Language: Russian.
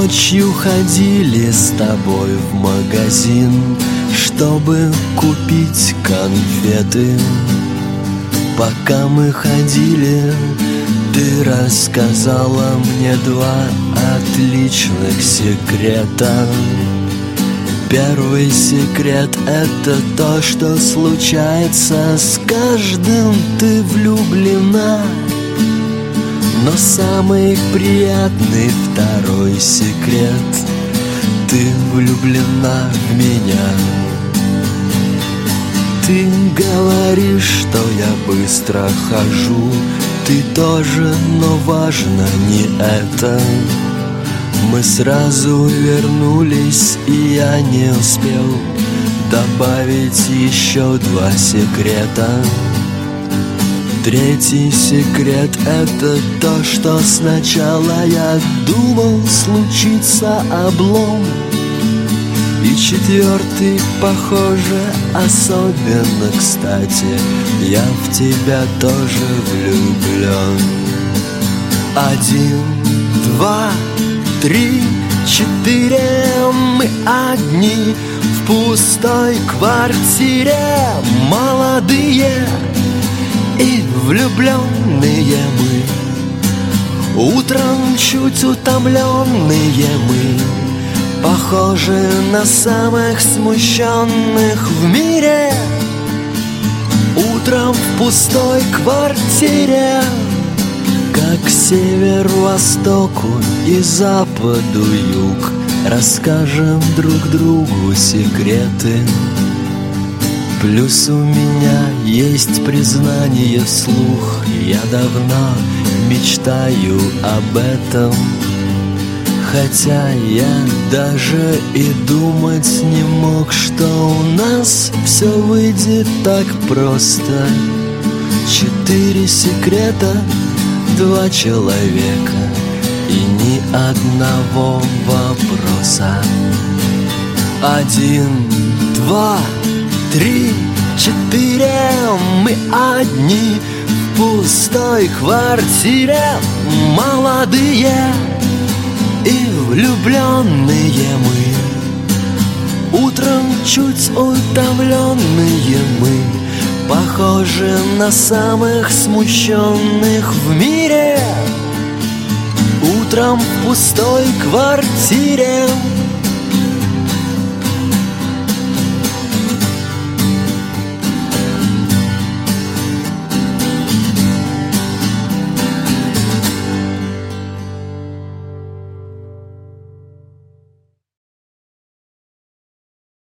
Ночью ходили с тобой в магазин, чтобы купить конфеты. Пока мы ходили, ты рассказала мне 2 отличных секрета. Первый секрет — это то, что случается с каждым, ты влюблена. Но самый приятный второй секрет — ты влюблена в меня. Ты говоришь, что я быстро хожу, ты тоже, но важно не это. Мы сразу вернулись, и я не успел добавить еще 2 секрета. Третий секрет — это то, что сначала я думал, случится облом. И четвертый, похоже, особенно кстати, я в тебя тоже влюблен. 1, 2, 3, 4, мы одни в пустой квартире, молодые и влюбленные мы. Утром чуть утомленные мы, похожи на самых смущенных в мире. Утром в пустой квартире, как к север-востоку и западу-юг, расскажем друг другу секреты. Плюс у меня есть признание вслух, я давно мечтаю об этом. Хотя я даже и думать не мог, что у нас все выйдет так просто. 4 секрета, 2 человека и ни одного вопроса. 1, 2, 3, 4, мы одни в пустой квартире, молодые и влюбленные мы. Утром чуть утомленные мы, похожи на самых смущенных в мире. Утром в пустой квартире